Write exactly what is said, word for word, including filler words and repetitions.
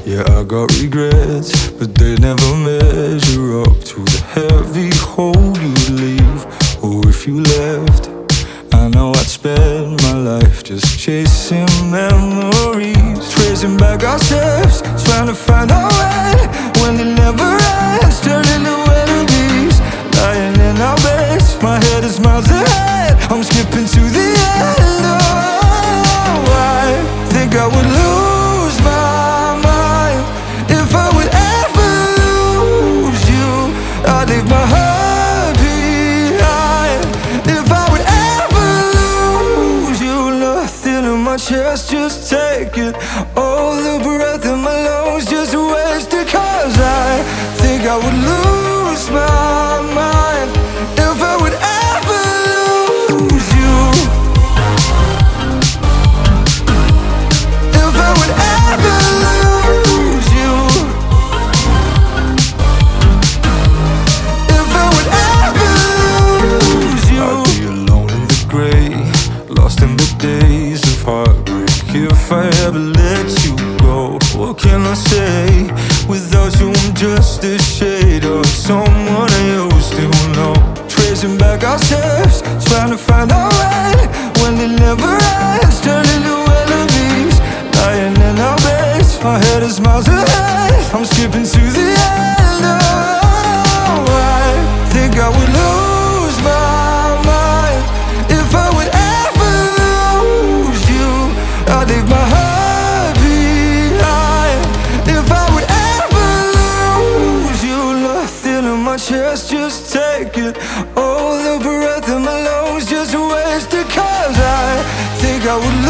Yeah, I got regrets, but they never measure up to the heavy hold you'd leave. Or if you left, I know I'd spend my life just chasing memories, tracing back our steps, trying to find our way when it never ends, turning to enemies, lying in our beds. My head is miles ahead, I'm skipping to the end. Oh, I think I would lose my mind if I would ever lose you. I'd leave my heart behind if I would ever lose you. Nothing in my chest, just take it. All the breath in my lungs, just waste it. Cause I think I would lose my mind if I would ever lose you. If I would ever lose you. If I would ever lose you. I'd be alone in the grey, lost in the days of heartbreak. If I ever let you go, what can I say? Without you I'm just a shade of someone I used to know. Tracing back our steps, trying to find our way when it never ends, turning to enemies, lying in our beds. My head is miles ahead, I'm skipping to the end. Oh, I think I would lose my mind if I would ever lose you. I'd leave my heart behind if I would ever lose you. Nothing in my chest, just take it. All the breath in my lungs, just waste it. Cause I think I would